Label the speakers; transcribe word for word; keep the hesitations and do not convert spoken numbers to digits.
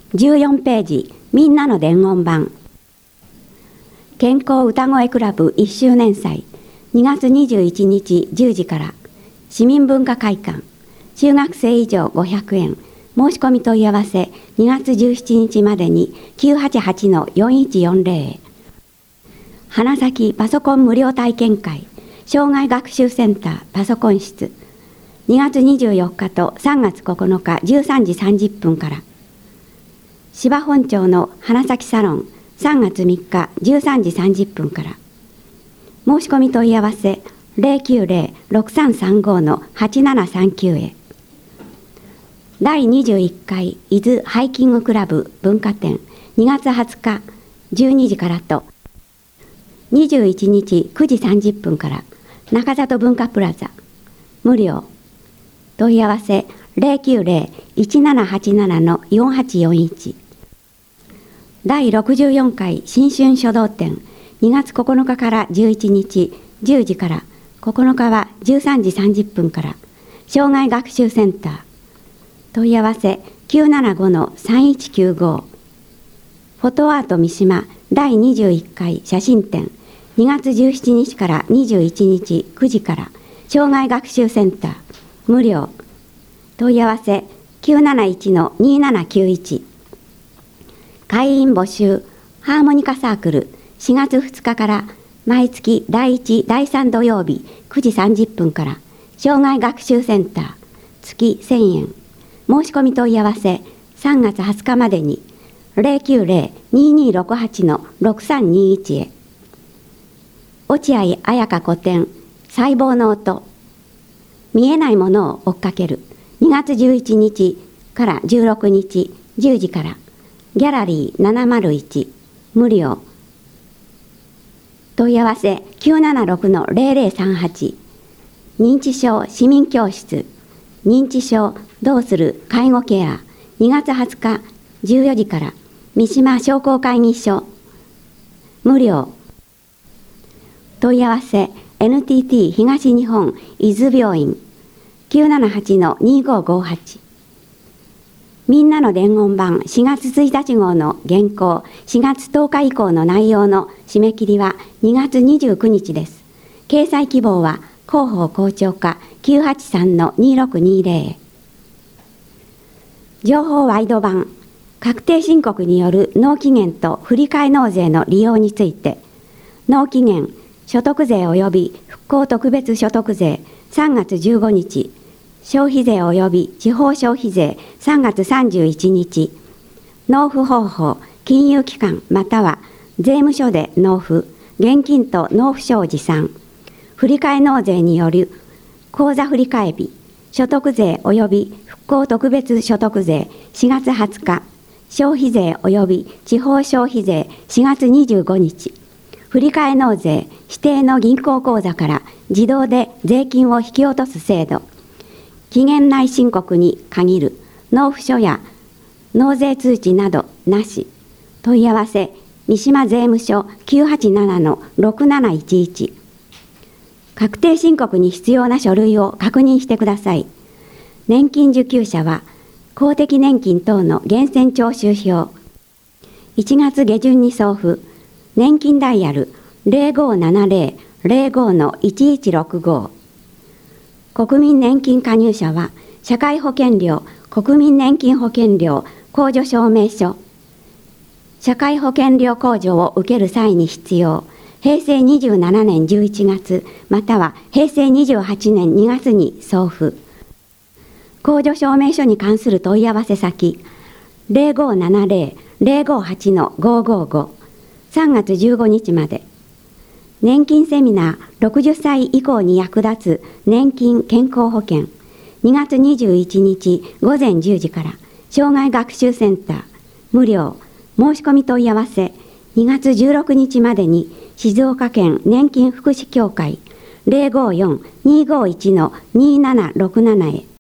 Speaker 1: じゅうよんページ、みんなの伝言版。健康歌声クラブいっしゅうねん祭、にがつにじゅういちにちじゅうじから、市民文化会館、中学生以上ごひゃくえん、申し込み問い合わせにがつじゅうしちにちまでに きゅうはちはちのよんいちよんぜろ へ。花咲パソコン無料体験会、障害学習センターパソコン室、にがつにじゅうよっかとさんがつここのかじゅうさんじさんじゅっぷんから。芝本町の花咲サロンさんがつみっかじゅうさんじさんじゅっぷんから。申し込み問い合わせ ゼロきゅうゼロ ろくさんさんご のはちななさんきゅう へ。だいにじゅういっかい伊豆ハイキングクラブ文化展にがつはつかじゅうにじからとにじゅういちにちくじさんじゅっぷんから中里文化プラザ無料。問い合わせ ゼロきゅうゼロ いちななはちなな のよんはちよんいち。だいろくじゅうよんかい新春書道展にがつここのかからじゅういちにちじゅうじからここのかはじゅうさんじさんじゅっぷんから障害学習センター。問い合わせ きゅうななごのさんいちきゅうご。フォトアート三島だいにじゅういっかい写真展にがつじゅうしちにちからにじゅういちにちくじから障害学習センター無料。問い合わせ きゅうなないちのにななきゅういち。会員募集ハーモニカサークルしがつふつかから毎月だいいちだいさん土曜日くじさんじゅっぷんから障害学習センター月せんえん。申し込み問い合わせさんがつはつかまでに ゼロきゅうゼロ ににろくはちのろくさんにいち へ。落合彩香古典細胞の音見えないものを追っかけるにがつじゅういちにちからじゅうろくにちじゅうじからギャラリーななまるいち無料。問い合わせ きゅうななろくのゼロゼロさんはち。認知症市民教室認知症どうする介護ケアにがつはつかじゅうよじから三島商工会議所無料。問い合わせ エヌティーティー 東日本伊豆病院 きゅうななはちのにごごはち。みんなの伝言版しがつついたち号の原稿しがつとおか以降の内容の締め切りはにがつにじゅうくにちです。掲載希望は広報校長課 きゅうはちさんのにろくにゼロ へ。情報ワイド版確定申告による納期限と振替納税の利用について。納期限所得税及び復興特別所得税さんがつじゅうごにち、消費税及び地方消費税さんがつさんじゅういちにち。納付方法金融機関または税務署で納付、現金と納付書を持参。振替納税による口座振替日、所得税及び復興特別所得税しがつはつか、消費税及び地方消費税しがつにじゅうごにち。振替納税指定の銀行口座から自動で税金を引き落とす制度。期限内申告に限る納付書や納税通知などなし。問い合わせ三島税務署 きゅうはちななのろくなないちいち。確定申告に必要な書類を確認してください。年金受給者は公的年金等の源泉徴収票いちがつげじゅんに送付。年金ダイヤル ゼロごななゼロ ゼロごのいちいちろくご。国民年金加入者は社会保険料国民年金保険料控除証明書社会保険料控除を受ける際に必要へいせいにじゅうななねんじゅういちがつまたはへいせいにじゅうはちねんにがつに送付。控除証明書に関する問い合わせ先ゼロごななゼロ ゼロごはちのごごご。さんがつじゅうごにちまで。年金セミナーろくじゅっさい以降に役立つ年金健康保険にがつにじゅういちにちごぜんじゅうじから障害学習センター無料。申し込み問い合わせにがつじゅうろくにちまでに静岡県年金福祉協会 ゼロごよん にごいちのにななろくなな へ。